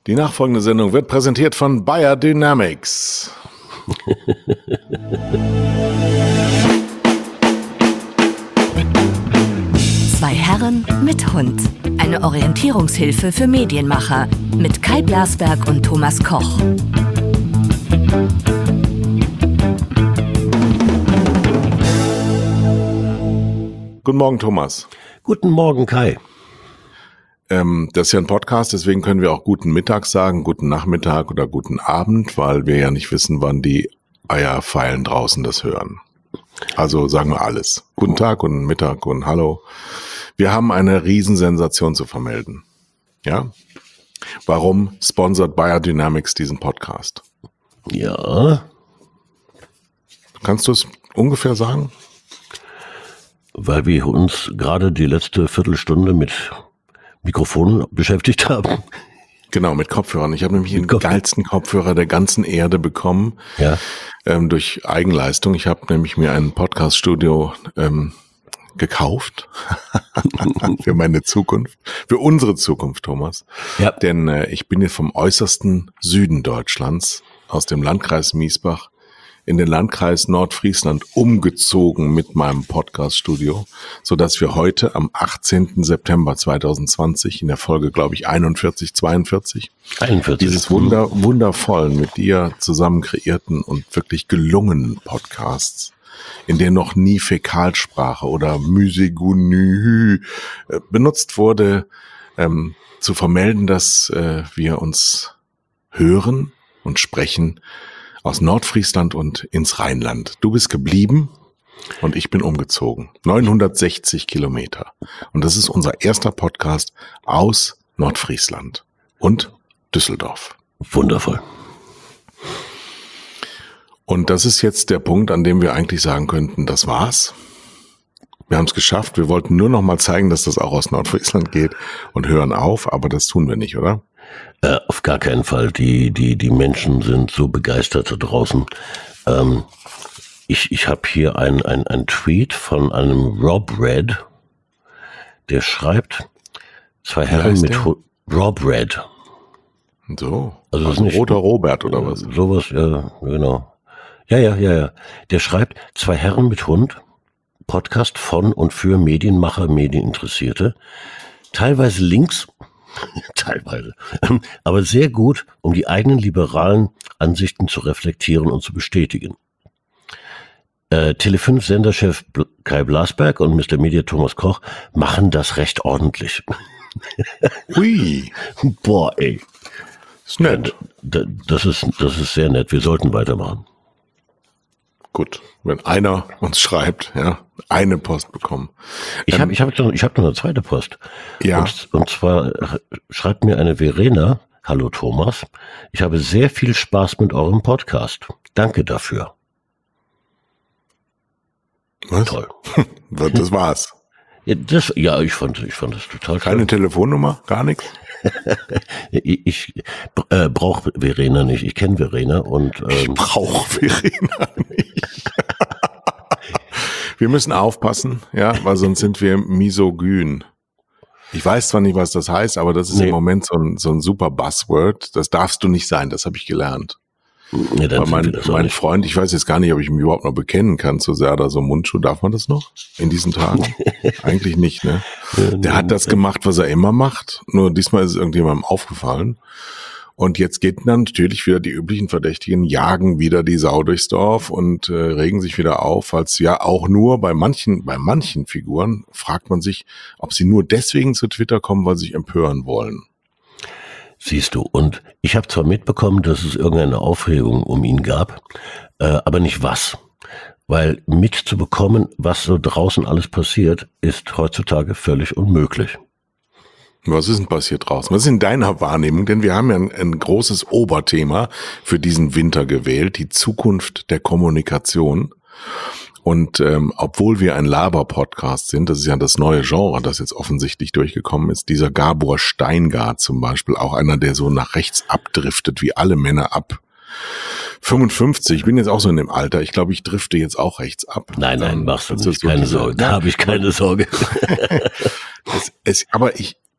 Die nachfolgende Sendung wird präsentiert von Bayer Dynamics. Zwei Herren mit Hund. Eine Orientierungshilfe für Medienmacher mit Kai Blasberg und Thomas Koch. Guten Morgen, Thomas. Guten Morgen, Kai. Das ist ja ein Podcast, deswegen können wir auch guten Mittag sagen, guten Nachmittag oder guten Abend, weil wir ja nicht wissen, wann die Eierfeilen draußen das hören. Also sagen wir alles. Guten Tag, guten Mittag und hallo. Wir haben eine Riesensensation zu vermelden. Ja? Warum sponsert Bayer Dynamics diesen Podcast? Ja. Kannst du es ungefähr sagen? Weil wir uns gerade die letzte Viertelstunde mit Mikrofonen beschäftigt haben. Genau, mit Kopfhörern. Ich habe nämlich den geilsten Kopfhörer der ganzen Erde bekommen. Ja. Durch Eigenleistung. Ich habe nämlich mir ein Podcast-Studio gekauft. Für meine Zukunft. Für unsere Zukunft, Thomas. Ja. Denn ich bin hier vom äußersten Süden Deutschlands, aus dem Landkreis Miesbach, in den Landkreis Nordfriesland umgezogen mit meinem Podcast-Studio, sodass wir heute am 18. September 2020 in der Folge, glaube ich, 41, dieses wundervollen, mit dir zusammen kreierten und wirklich gelungenen Podcasts, in der noch nie Fäkalsprache oder Müsegunü benutzt wurde, zu vermelden, dass wir uns hören und sprechen aus Nordfriesland und ins Rheinland. Du bist geblieben und ich bin umgezogen. 960 Kilometer. Und das ist unser erster Podcast aus Nordfriesland und Düsseldorf. Wundervoll. Und das ist jetzt der Punkt, an dem wir eigentlich sagen könnten, das war's. Wir haben es geschafft. Wir wollten nur noch mal zeigen, dass das auch aus Nordfriesland geht und hören auf, aber das tun wir nicht, oder? Auf gar keinen Fall. Die Menschen sind so begeistert da draußen. Ich habe hier ein Tweet von einem Rob Red, der schreibt, zwei Herren mit Rob Red. So, also ein roter Robert oder was? Sowas, ja, genau. Ja. Der schreibt, zwei Herren mit Hund, Podcast von und für Medienmacher, Medieninteressierte, teilweise links, aber sehr gut, um die eigenen liberalen Ansichten zu reflektieren und zu bestätigen. Tele5 Senderchef Kai Blasberg und Mr. Media Thomas Koch machen das recht ordentlich. Hui. Boah, ey. Ist nett. Das ist sehr nett. Wir sollten weitermachen. Gut, wenn einer uns schreibt, ja, eine Post bekommen. Ich hab noch eine zweite Post. Ja. Und zwar schreibt mir eine Verena, hallo Thomas, ich habe sehr viel Spaß mit eurem Podcast. Danke dafür. Was? Toll. Das war's. Ja, ich fand das total Keine schön. Telefonnummer, gar nichts? Ich brauche Verena nicht. Ich kenne Verena und Ich brauche Verena nicht. Wir müssen aufpassen, ja, weil sonst sind wir misogyn. Ich weiß zwar nicht, was das heißt, aber das ist im Moment so ein super Buzzword. Das darfst du nicht sein, das habe ich gelernt. ja, dann Weil sind wir das auch mein nicht. Freund, ich weiß jetzt gar nicht, ob ich mich überhaupt noch bekennen kann zu Serda so Mundschuh. Darf man das noch in diesen Tagen? Eigentlich nicht, ne? Der hat das gemacht, was er immer macht. Nur diesmal ist es irgendjemandem aufgefallen. Und jetzt geht dann natürlich wieder die üblichen Verdächtigen, jagen wieder die Sau durchs Dorf und regen sich wieder auf, als ja auch nur bei manchen Figuren fragt man sich, ob sie nur deswegen zu Twitter kommen, weil sie sich empören wollen. Siehst du, und ich habe zwar mitbekommen, dass es irgendeine Aufregung um ihn gab, aber nicht was. Weil mitzubekommen, was so draußen alles passiert, ist heutzutage völlig unmöglich. Was ist denn passiert draußen? Was ist in deiner Wahrnehmung? Denn wir haben ja ein großes Oberthema für diesen Winter gewählt, die Zukunft der Kommunikation. Und obwohl wir ein Laber-Podcast sind, das ist ja das neue Genre, das jetzt offensichtlich durchgekommen ist, dieser Gabor Steingart zum Beispiel, auch einer, der so nach rechts abdriftet, wie alle Männer ab 55, ich bin jetzt auch so in dem Alter, ich glaube, ich drifte jetzt auch rechts ab. Nein, machst du nicht, keine Sorge, da habe ich keine Sorge. Aber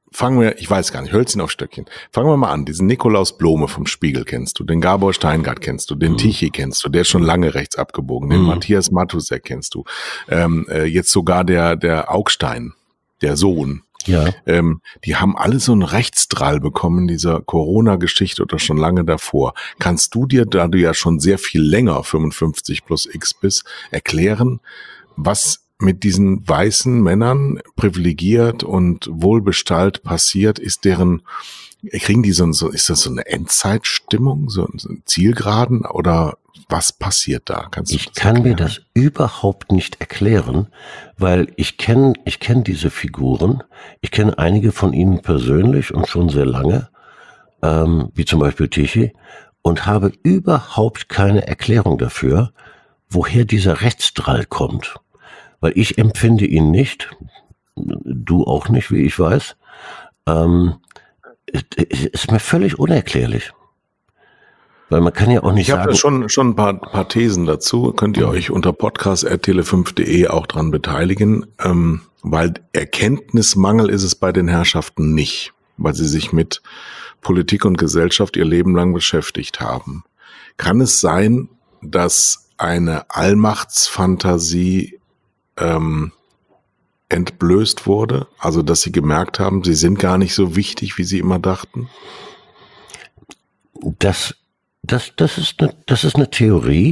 ich weiß gar nicht, Hölzchen auf Stöckchen. Fangen wir mal an. Diesen Nikolaus Blome vom Spiegel kennst du, den Gabor Steingart kennst du, den Tichy kennst du, der ist schon lange rechts abgebogen, den Matthias Matusek kennst du, jetzt sogar der Augstein, der Sohn. Ja. Die haben alle so einen Rechtsdrall bekommen in dieser Corona-Geschichte oder schon lange davor. Kannst du dir, da du ja schon sehr viel länger 55 plus X bist, erklären, was mit diesen weißen Männern privilegiert und wohlbestallt passiert? Kriegen die ist das so eine Endzeitstimmung, so ein Zielgeraden oder was passiert da? Ich kann mir das überhaupt nicht erklären, weil ich kenne diese Figuren, ich kenne einige von ihnen persönlich und schon sehr lange, wie zum Beispiel Tichy, und habe überhaupt keine Erklärung dafür, woher dieser Rechtsdrall kommt. Weil ich empfinde ihn nicht, du auch nicht, wie ich weiß. Ist mir völlig unerklärlich. Weil man kann ja auch nicht sagen... Ich habe da schon ein paar Thesen dazu. Könnt ihr euch unter podcast@tele5.de auch dran beteiligen. Weil Erkenntnismangel ist es bei den Herrschaften nicht. Weil sie sich mit Politik und Gesellschaft ihr Leben lang beschäftigt haben. Kann es sein, dass eine Allmachtsfantasie entblößt wurde, also dass sie gemerkt haben, sie sind gar nicht so wichtig, wie sie immer dachten? Das ist eine Theorie,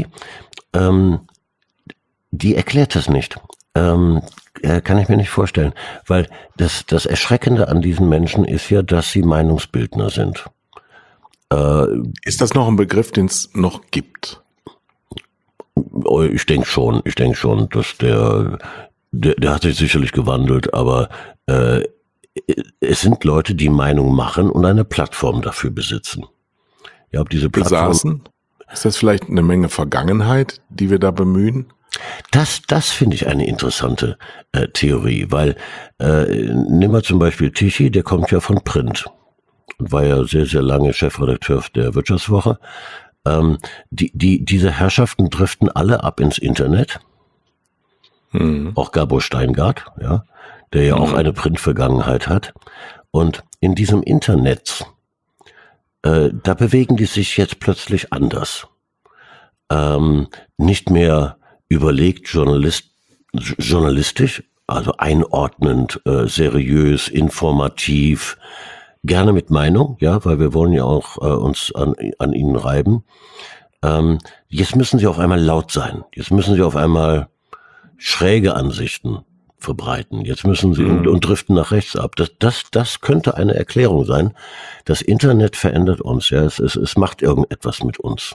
die erklärt das nicht. Kann ich mir nicht vorstellen, weil das Erschreckende an diesen Menschen ist ja, dass sie Meinungsbildner sind. Ist das noch ein Begriff, den es noch gibt? Ich denke schon, dass der hat sich sicherlich gewandelt, aber es sind Leute, die Meinung machen und eine Plattform dafür besitzen. Ja, ob diese Plattform besaßen? Ist das vielleicht eine Menge Vergangenheit, die wir da bemühen? Das finde ich eine interessante Theorie, weil nehmen wir zum Beispiel Tichy, der kommt ja von Print und war ja sehr, sehr lange Chefredakteur der Wirtschaftswoche. Diese Herrschaften driften alle ab ins Internet. Auch Gabor Steingart, ja, der ja auch eine Printvergangenheit hat. Und in diesem Internet, da bewegen die sich jetzt plötzlich anders. Nicht mehr überlegt journalistisch, also einordnend, seriös, informativ, gerne mit Meinung, ja, weil wir wollen ja auch uns an ihnen reiben. Jetzt müssen sie auf einmal laut sein. Jetzt müssen sie auf einmal schräge Ansichten verbreiten. Jetzt müssen sie und driften nach rechts ab. Das könnte eine Erklärung sein. Das Internet verändert uns. Ja, es macht irgendetwas mit uns.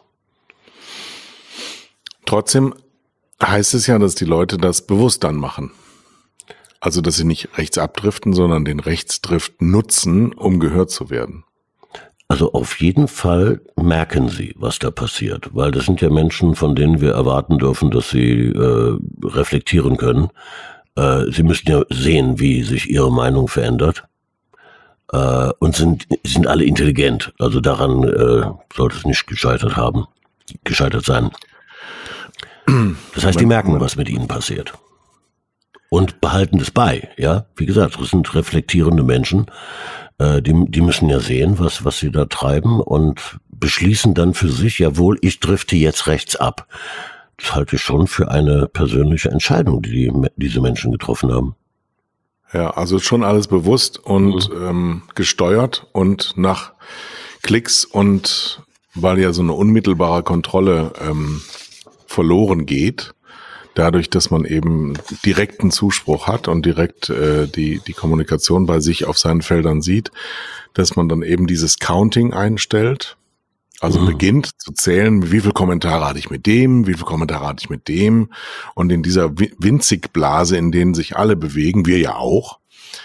Trotzdem heißt es ja, dass die Leute das bewusst dann machen. Also, dass sie nicht rechts abdriften, sondern den Rechtsdrift nutzen, um gehört zu werden. Also auf jeden Fall merken sie, was da passiert, weil das sind ja Menschen, von denen wir erwarten dürfen, dass sie reflektieren können. Sie müssen ja sehen, wie sich ihre Meinung verändert und sind alle intelligent. Also daran sollte es nicht gescheitert sein. Das heißt, die merken, was mit ihnen passiert. Und behalten das bei, ja. Wie gesagt, das sind reflektierende Menschen, die müssen ja sehen, was sie da treiben und beschließen dann für sich, jawohl, ich drifte jetzt rechts ab. Das halte ich schon für eine persönliche Entscheidung, die diese Menschen getroffen haben. Ja, also schon alles bewusst und gesteuert und nach Klicks und weil ja so eine unmittelbare Kontrolle verloren geht, dadurch, dass man eben direkten Zuspruch hat und direkt die Kommunikation bei sich auf seinen Feldern sieht, dass man dann eben dieses Counting einstellt, also beginnt zu zählen, wie viele Kommentare hatte ich mit dem, wie viele Kommentare hatte ich mit dem, und in dieser winzig Blase, in denen sich alle bewegen, wir ja auch,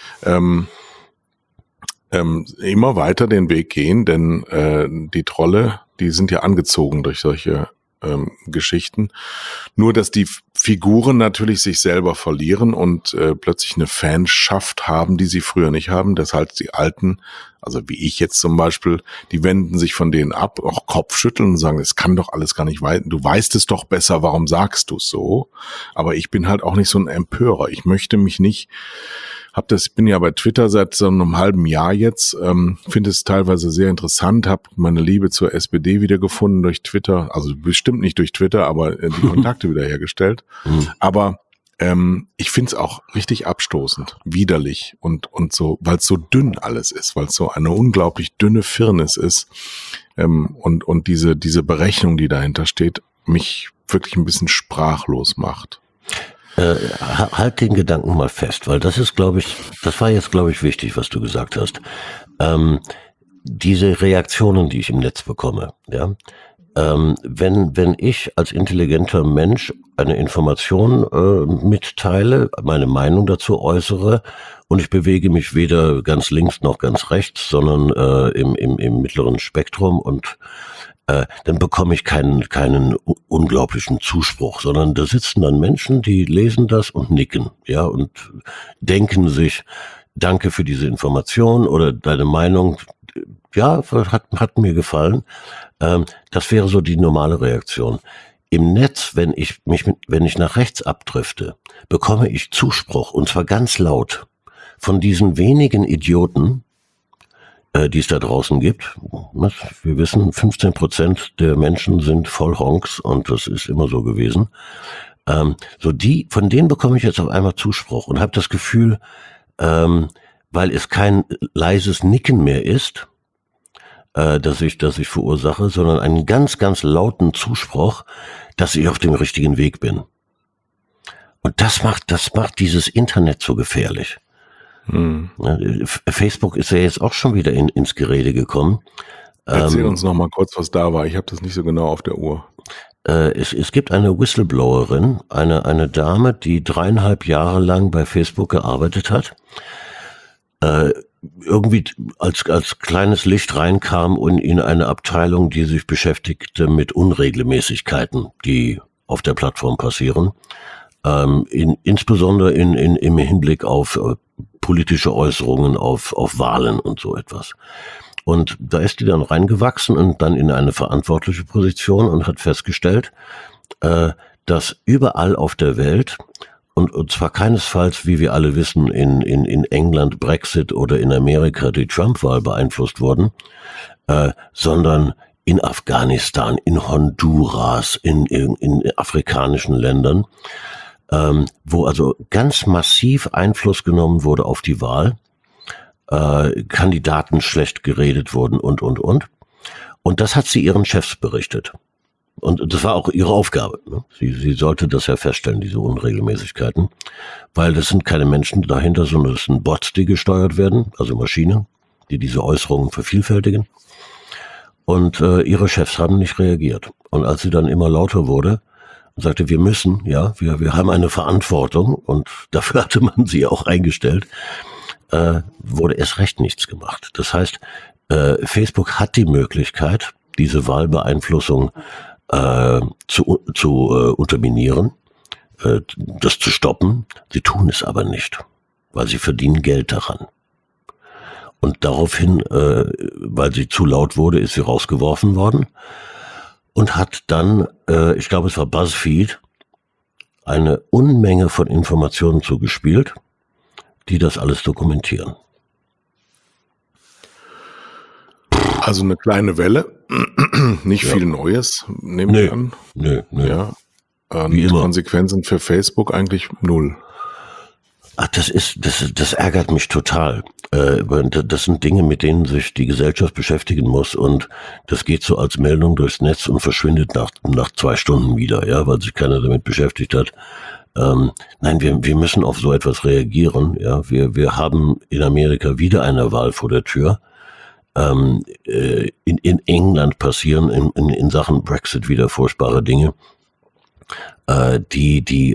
immer weiter den Weg gehen, denn die Trolle, die sind ja angezogen durch solche Geschichten. Nur, dass die Figuren natürlich sich selber verlieren und plötzlich eine Fanschaft haben, die sie früher nicht haben. Das heißt, die Alten, also wie ich jetzt zum Beispiel, die wenden sich von denen ab, auch Kopfschütteln und sagen, es kann doch alles gar nicht weiter. Du weißt es doch besser, warum sagst du es so? Aber ich bin halt auch nicht so ein Empörer. Ich möchte mich nicht bin ja bei Twitter seit so einem halben Jahr jetzt, finde es teilweise sehr interessant, habe meine Liebe zur SPD wiedergefunden durch Twitter, also bestimmt nicht durch Twitter, aber die Kontakte wiederhergestellt. Aber ich finde es auch richtig abstoßend, widerlich und so, weil es so dünn alles ist, weil es so eine unglaublich dünne Firnis ist und diese Berechnung, die dahinter steht, mich wirklich ein bisschen sprachlos macht. Halt den Gedanken mal fest, weil das war jetzt, glaube ich, wichtig, was du gesagt hast. Diese Reaktionen, die ich im Netz bekomme, ja, wenn ich als intelligenter Mensch eine Information mitteile, meine Meinung dazu äußere und ich bewege mich weder ganz links noch ganz rechts, sondern im mittleren Spektrum und dann bekomme ich keinen unglaublichen Zuspruch, sondern da sitzen dann Menschen, die lesen das und nicken, ja, und denken sich, danke für diese Information oder deine Meinung, ja, hat mir gefallen. Das wäre so die normale Reaktion. Im Netz, wenn ich nach rechts abdrifte, bekomme ich Zuspruch, und zwar ganz laut, von diesen wenigen Idioten, die es da draußen gibt. Wir wissen, 15% der Menschen sind Vollhonks, und das ist immer so gewesen. Von denen bekomme ich jetzt auf einmal Zuspruch und habe das Gefühl, weil es kein leises Nicken mehr ist, dass ich verursache, sondern einen ganz, ganz lauten Zuspruch, dass ich auf dem richtigen Weg bin. Und das macht dieses Internet so gefährlich. Facebook ist ja jetzt auch schon wieder ins Gerede gekommen. Erzähl uns noch mal kurz, was da war. Ich habe das nicht so genau auf der Uhr. Es gibt eine Whistleblowerin, eine Dame, die 3,5 Jahre lang bei Facebook gearbeitet hat. Irgendwie als kleines Licht reinkam und in eine Abteilung, die sich beschäftigte mit Unregelmäßigkeiten, die auf der Plattform passieren. Insbesondere im Hinblick auf politische Äußerungen, auf Wahlen und so etwas. Und da ist die dann reingewachsen und dann in eine verantwortliche Position und hat festgestellt, dass überall auf der Welt, und zwar keinesfalls, wie wir alle wissen, in England Brexit oder in Amerika die Trump-Wahl beeinflusst wurden, sondern in Afghanistan, in Honduras, in afrikanischen Ländern, wo also ganz massiv Einfluss genommen wurde auf die Wahl, Kandidaten schlecht geredet wurden und. Und das hat sie ihren Chefs berichtet. Und das war auch ihre Aufgabe. Ne? Sie sollte das ja feststellen, diese Unregelmäßigkeiten, weil das sind keine Menschen dahinter, sondern das sind Bots, die gesteuert werden, also Maschinen, die diese Äußerungen vervielfältigen. Und ihre Chefs haben nicht reagiert. Und als sie dann immer lauter wurde, sagte, wir müssen, ja, wir haben eine Verantwortung, und dafür hatte man sie auch eingestellt, wurde erst recht nichts gemacht. Das heißt, Facebook hat die Möglichkeit, diese Wahlbeeinflussung zu unterminieren, das zu stoppen. Sie tun es aber nicht, weil sie verdienen Geld daran. Und daraufhin, weil sie zu laut wurde, ist sie rausgeworfen worden und hat dann, ich glaube, es war BuzzFeed, eine Unmenge von Informationen zugespielt, die das alles dokumentieren. Also eine kleine Welle, nicht viel Neues, nehme ich an. Nö. Ja. Die Konsequenzen für Facebook eigentlich 0. Ach, das ärgert mich total. Das sind Dinge, mit denen sich die Gesellschaft beschäftigen muss, und das geht so als Meldung durchs Netz und verschwindet nach 2 Stunden wieder, ja, weil sich keiner damit beschäftigt hat. Nein, wir müssen auf so etwas reagieren. Ja, wir haben in Amerika wieder eine Wahl vor der Tür. In England passieren in Sachen Brexit wieder furchtbare Dinge, die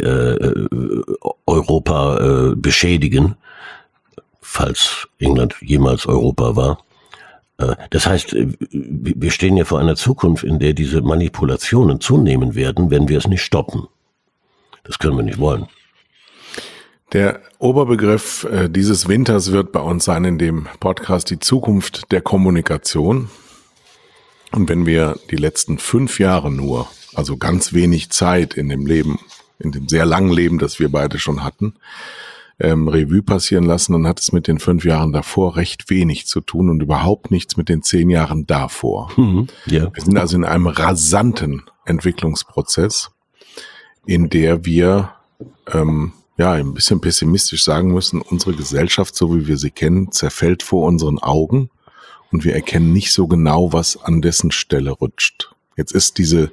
Europa beschädigen, falls England jemals Europa war. Das heißt, wir stehen ja vor einer Zukunft, in der diese Manipulationen zunehmen werden, wenn wir es nicht stoppen. Das können wir nicht wollen. Der Oberbegriff dieses Winters wird bei uns sein in dem Podcast die Zukunft der Kommunikation. Und wenn wir die letzten 5 Jahre nur, also ganz wenig Zeit in dem Leben, in dem sehr langen Leben, das wir beide schon hatten, Revue passieren lassen, dann hat es mit den 5 Jahren davor recht wenig zu tun und überhaupt nichts mit den 10 Jahren davor. Ja. Wir sind also in einem rasanten Entwicklungsprozess, in der wir ein bisschen pessimistisch sagen müssen, unsere Gesellschaft, so wie wir sie kennen, zerfällt vor unseren Augen und wir erkennen nicht so genau, was an dessen Stelle rutscht. Jetzt ist diese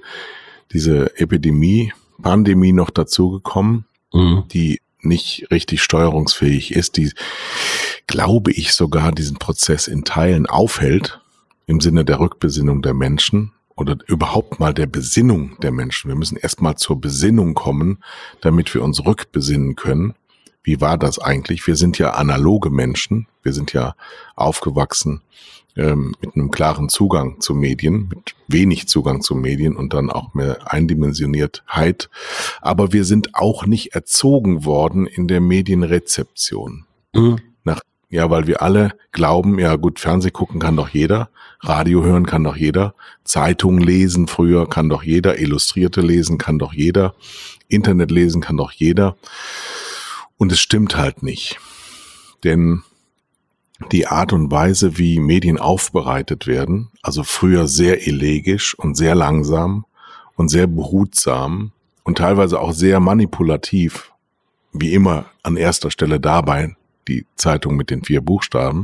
Pandemie noch dazugekommen, die nicht richtig steuerungsfähig ist, die, glaube ich, sogar diesen Prozess in Teilen aufhält, im Sinne der Rückbesinnung der Menschen oder überhaupt mal der Besinnung der Menschen. Wir müssen erstmal zur Besinnung kommen, damit wir uns rückbesinnen können. Wie war das eigentlich? Wir sind ja analoge Menschen, wir sind ja aufgewachsen mit einem klaren Zugang zu Medien, mit wenig Zugang zu Medien und dann auch mehr Eindimensioniertheit. Aber wir sind auch nicht erzogen worden in der Medienrezeption. Weil wir alle glauben, ja gut, Fernseh gucken kann doch jeder, Radio hören kann doch jeder, Zeitung lesen früher kann doch jeder, Illustrierte lesen kann doch jeder, Internet lesen kann doch jeder. Und es stimmt halt nicht. Denn die Art und Weise, wie Medien aufbereitet werden, also früher sehr elegisch und sehr langsam und sehr behutsam und teilweise auch sehr manipulativ, wie immer an erster Stelle dabei die Zeitung mit den 4 Buchstaben,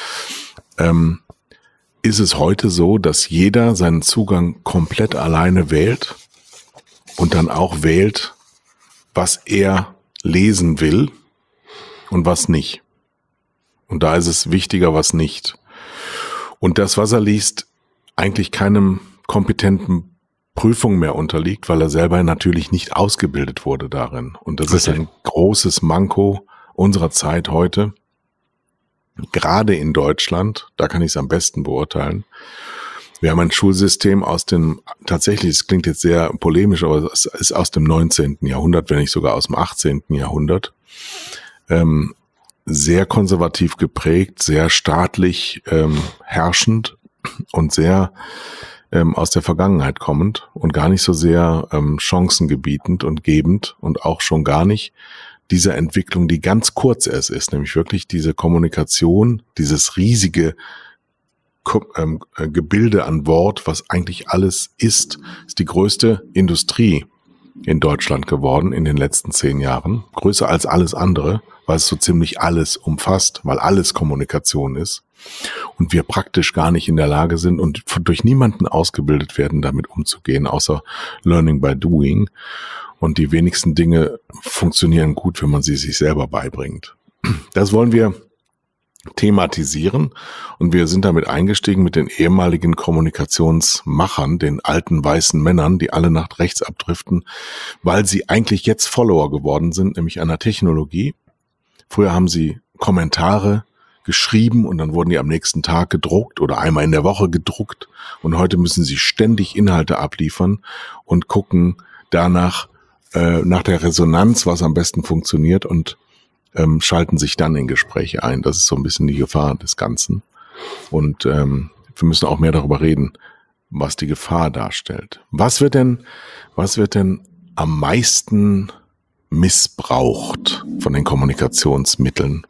ist es heute so, dass jeder seinen Zugang komplett alleine wählt und dann auch wählt, was er lesen will und was nicht. Und da ist es wichtiger, was nicht. Und das, was er liest, eigentlich keinem kompetenten Prüfung mehr unterliegt, weil er selber natürlich nicht ausgebildet wurde darin. Und das ist ein großes Manko unserer Zeit heute, gerade in Deutschland, da kann ich es am besten beurteilen. Wir haben ein Schulsystem tatsächlich, es klingt jetzt sehr polemisch, aber es ist aus dem 19. Jahrhundert, wenn nicht sogar aus dem 18. Jahrhundert, sehr konservativ geprägt, sehr staatlich herrschend und sehr aus der Vergangenheit kommend und gar nicht so sehr chancengebietend und gebend und auch schon gar nicht dieser Entwicklung, die ganz kurz erst ist, nämlich wirklich diese Kommunikation, dieses riesige Gebilde an Wort, was eigentlich alles ist die größte Industrie in Deutschland geworden in den letzten 10 Jahren. Größer als alles andere, weil es so ziemlich alles umfasst, weil alles Kommunikation ist. Und wir praktisch gar nicht in der Lage sind und durch niemanden ausgebildet werden, damit umzugehen, außer Learning by Doing. Und die wenigsten Dinge funktionieren gut, wenn man sie sich selber beibringt. Das wollen wir thematisieren und wir sind damit eingestiegen mit den ehemaligen Kommunikationsmachern, den alten weißen Männern, die alle nach rechts abdriften, weil sie eigentlich jetzt Follower geworden sind, nämlich einer Technologie. Früher haben sie Kommentare geschrieben und dann wurden die am nächsten Tag gedruckt oder einmal in der Woche gedruckt und heute müssen sie ständig Inhalte abliefern und gucken danach, nach der Resonanz, was am besten funktioniert und schalten sich dann in Gespräche ein. Das ist so ein bisschen die Gefahr des Ganzen. Und wir müssen auch mehr darüber reden, was die Gefahr darstellt. Was wird denn am meisten missbraucht von den Kommunikationsmitteln?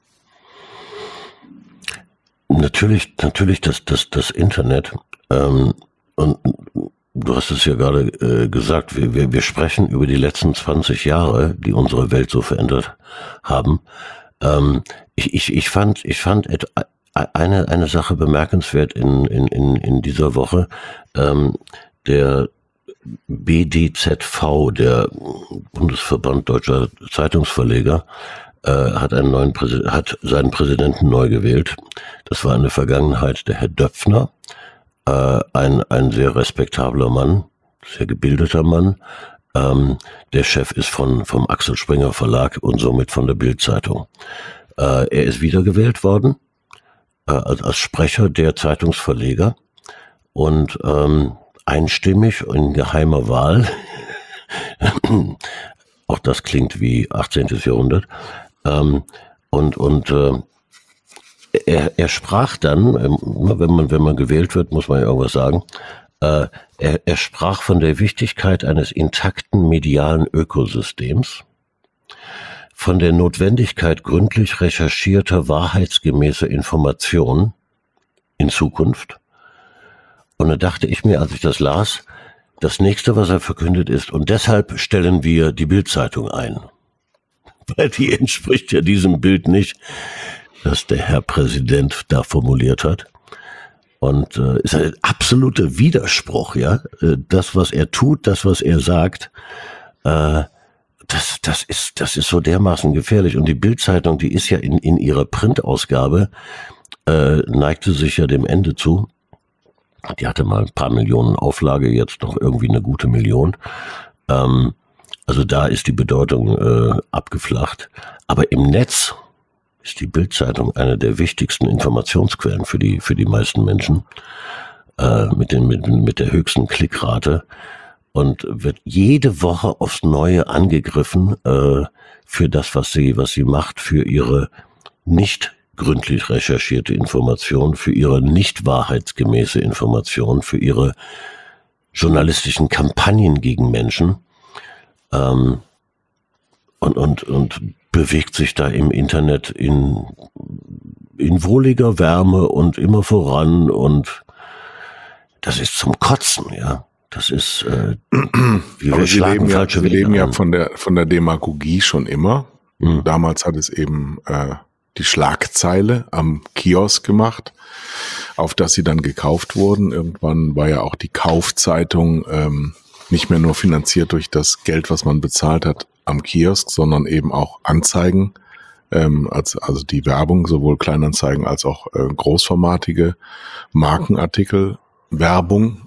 Natürlich das Internet. Und du hast es ja gerade gesagt, wir sprechen über die letzten 20 Jahre, die unsere Welt so verändert haben. Ich fand eine Sache bemerkenswert in dieser Woche. Der BDZV, der Bundesverband Deutscher Zeitungsverleger, hat seinen Präsidenten neu gewählt. Das war in der Vergangenheit der Herr Döpfner. Ein sehr respektabler Mann, sehr gebildeter Mann. Der Chef ist vom Axel Springer Verlag und somit von der Bild-Zeitung. Er ist wiedergewählt worden als Sprecher der Zeitungsverleger und einstimmig in geheimer Wahl. Auch das klingt wie 18. Jahrhundert. Er sprach dann, wenn man gewählt wird, muss man ja irgendwas sagen, er sprach von der Wichtigkeit eines intakten medialen Ökosystems, von der Notwendigkeit gründlich recherchierter, wahrheitsgemäßer Information in Zukunft. Und da dachte ich mir, als ich das las, das nächste, was er verkündet ist, und deshalb stellen wir die Bild-Zeitung ein. Weil die entspricht ja diesem Bild nicht, das der Herr Präsident da formuliert hat. Und ist ein absoluter Widerspruch, ja. Das, was er tut, das, was er sagt, das ist so dermaßen gefährlich. Und die Bild-Zeitung, die ist ja in ihrer Printausgabe, neigte sich ja dem Ende zu. Die hatte mal ein paar Millionen Auflage, jetzt noch irgendwie eine gute Million. Also da ist die Bedeutung abgeflacht. Aber im Netz ist die Bild-Zeitung eine der wichtigsten Informationsquellen für die meisten Menschen, mit der höchsten Klickrate, und wird jede Woche aufs Neue angegriffen für das, was sie macht, für ihre nicht gründlich recherchierte Information, für ihre nicht wahrheitsgemäße Information, für ihre journalistischen Kampagnen gegen Menschen, und bewegt sich da im Internet in wohliger Wärme und immer voran, und das ist zum Kotzen, ja. Das ist, wir leben ja von der Demagogie schon immer. Mhm. Damals hat es eben die Schlagzeile am Kiosk gemacht, auf das sie dann gekauft wurden. Irgendwann war ja auch die Kaufzeitung nicht mehr nur finanziert durch das Geld, was man bezahlt hat am Kiosk, sondern eben auch Anzeigen, also die Werbung, sowohl Kleinanzeigen als auch großformatige Markenartikel, Werbung.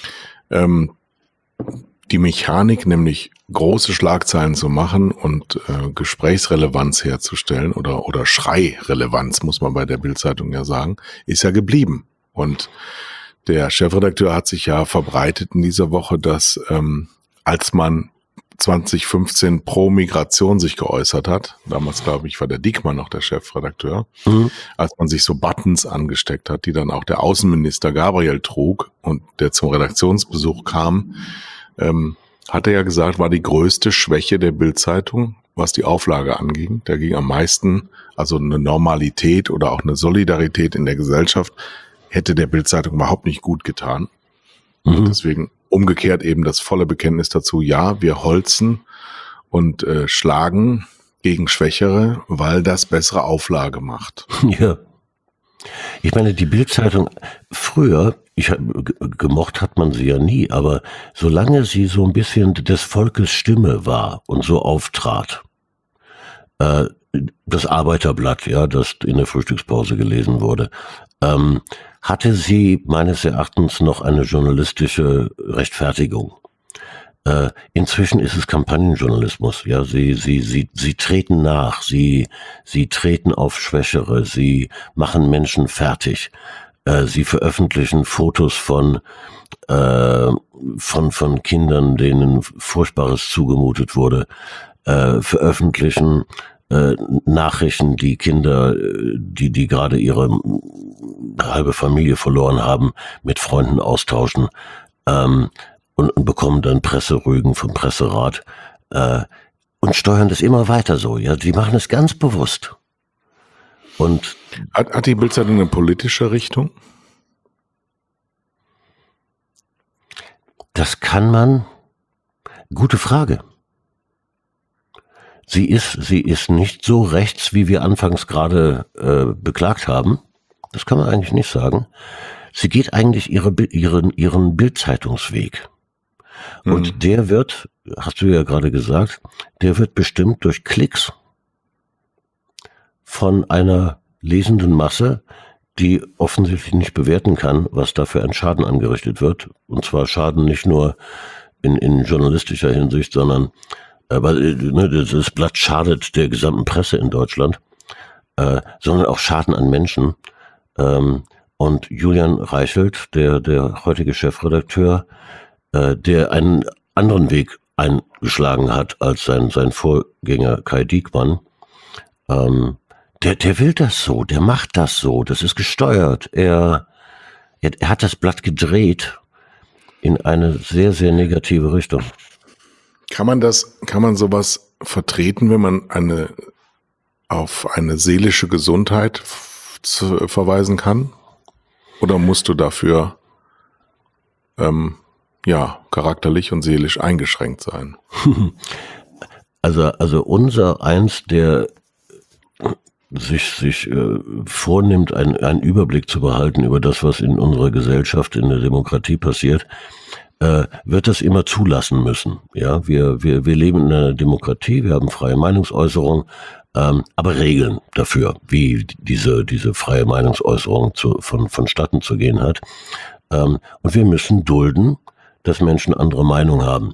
Die Mechanik, nämlich große Schlagzeilen zu machen und Gesprächsrelevanz herzustellen oder Schreirelevanz, muss man bei der Bild-Zeitung ja sagen, ist ja geblieben. Und der Chefredakteur hat sich ja verbreitet in dieser Woche, dass als man 2015 pro Migration sich geäußert hat, damals glaube ich war der Diekmann noch der Chefredakteur, als man sich so Buttons angesteckt hat, die dann auch der Außenminister Gabriel trug und der zum Redaktionsbesuch kam, hat er ja gesagt, war die größte Schwäche der Bild-Zeitung, was die Auflage anging. Da ging am meisten, also eine Normalität oder auch eine Solidarität in der Gesellschaft, hätte der Bild-Zeitung überhaupt nicht gut getan. Und deswegen umgekehrt eben das volle Bekenntnis dazu, ja, wir holzen und schlagen gegen Schwächere, weil das bessere Auflage macht. Ja. Ich meine, die Bild-Zeitung früher, gemocht hat man sie ja nie, aber solange sie so ein bisschen des Volkes Stimme war und so auftrat, das Arbeiterblatt, ja, das in der Frühstückspause gelesen wurde, hatte sie meines Erachtens noch eine journalistische Rechtfertigung. Inzwischen ist es Kampagnenjournalismus. Ja, sie treten nach, sie treten auf Schwächere, sie machen Menschen fertig. Sie veröffentlichen Fotos von Kindern, denen Furchtbares zugemutet wurde, veröffentlichen Nachrichten, die Kinder, die gerade ihre halbe Familie verloren haben, mit Freunden austauschen, und bekommen dann Presserügen vom Presserat, und steuern das immer weiter so. Ja, die machen es ganz bewusst. Und hat die Bild-Zeitung eine politische Richtung? Das kann man. Gute Frage. Sie ist nicht so rechts, wie wir anfangs gerade beklagt haben. Das kann man eigentlich nicht sagen. Sie geht eigentlich ihren Bild-Zeitungsweg. Und der wird, hast du ja gerade gesagt, der wird bestimmt durch Klicks von einer lesenden Masse, die offensichtlich nicht bewerten kann, was da für ein Schaden angerichtet wird. Und zwar Schaden nicht nur in journalistischer Hinsicht, sondern weil das Blatt schadet der gesamten Presse in Deutschland, sondern auch Schaden an Menschen. Und Julian Reichelt, der heutige Chefredakteur, der einen anderen Weg eingeschlagen hat als sein Vorgänger Kai Diekmann, der will das so, der macht das so, das ist gesteuert. Er hat das Blatt gedreht in eine sehr, sehr negative Richtung. Kann man sowas vertreten, wenn man auf eine seelische Gesundheit verweisen kann? Oder musst du dafür charakterlich und seelisch eingeschränkt sein? Also unser eins, der sich vornimmt, einen Überblick zu behalten über das, was in unserer Gesellschaft, in der Demokratie passiert, wird das immer zulassen müssen. Ja, wir leben in einer Demokratie, wir haben freie Meinungsäußerung, aber Regeln dafür, wie diese freie Meinungsäußerung vonstatten zu gehen hat. Und wir müssen dulden, dass Menschen andere Meinung haben.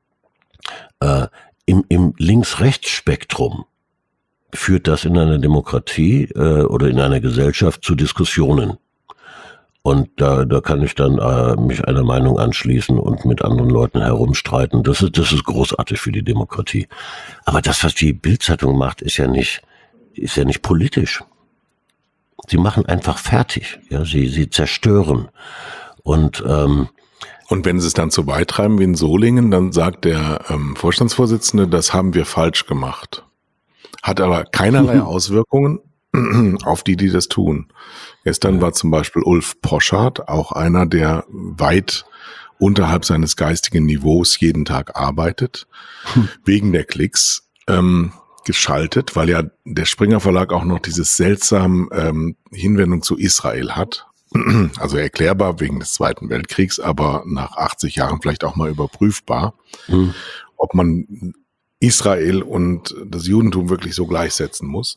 Im Links-Rechts-Spektrum führt das in einer Demokratie oder in einer Gesellschaft zu Diskussionen. Und da kann ich dann mich einer Meinung anschließen und mit anderen Leuten herumstreiten. Das ist großartig für die Demokratie. Aber das, was die Bild-Zeitung macht, ist ja nicht politisch. Sie machen einfach fertig. Ja, sie zerstören. Und wenn sie es dann so weit treiben wie in Solingen, dann sagt der Vorstandsvorsitzende, das haben wir falsch gemacht. Hat aber keinerlei Auswirkungen auf die das tun. Gestern war zum Beispiel Ulf Poschardt, auch einer, der weit unterhalb seines geistigen Niveaus jeden Tag arbeitet, wegen der Klicks geschaltet, weil ja der Springer Verlag auch noch dieses seltsame Hinwendung zu Israel hat. Also erklärbar wegen des Zweiten Weltkriegs, aber nach 80 Jahren vielleicht auch mal überprüfbar, ob man Israel und das Judentum wirklich so gleichsetzen muss.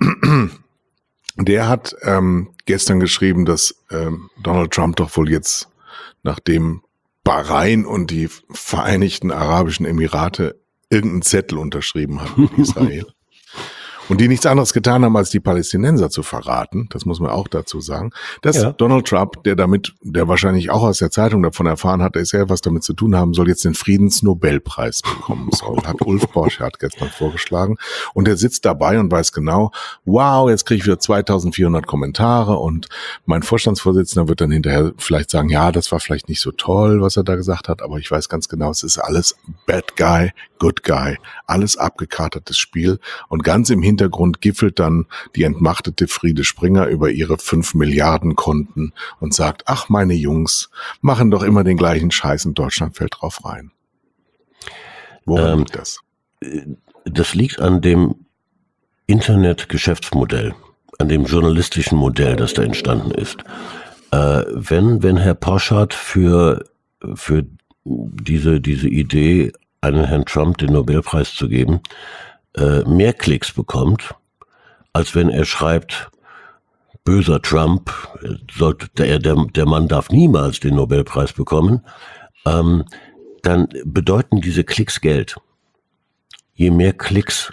Der hat gestern geschrieben, dass Donald Trump doch wohl jetzt, nachdem Bahrain und die Vereinigten Arabischen Emirate irgendeinen Zettel unterschrieben haben mit Israel und die nichts anderes getan haben, als die Palästinenser zu verraten, das muss man auch dazu sagen, dass Donald Trump, der wahrscheinlich auch aus der Zeitung davon erfahren hat, dass er was damit zu tun haben soll, jetzt den Friedensnobelpreis bekommen soll, hat Ulf Poschardt gestern vorgeschlagen. Und er sitzt dabei und weiß genau, wow, jetzt kriege ich wieder 2400 Kommentare und mein Vorstandsvorsitzender wird dann hinterher vielleicht sagen, ja, das war vielleicht nicht so toll, was er da gesagt hat, aber ich weiß ganz genau, es ist alles Bad Guy, Good Guy, alles abgekartetes Spiel und ganz im Hintergrund giffelt dann die entmachtete Friede Springer über ihre 5 Milliarden Konten und sagt, ach, meine Jungs machen doch immer den gleichen Scheiß und Deutschland fällt drauf rein. Woran liegt das? Das liegt an dem Internet-Geschäftsmodell, an dem journalistischen Modell, das da entstanden ist. Wenn Herr Poschardt für diese Idee, einen Herrn Trump den Nobelpreis zu geben, mehr Klicks bekommt, als wenn er schreibt, böser Trump, der Mann darf niemals den Nobelpreis bekommen, dann bedeuten diese Klicks Geld. Je mehr Klicks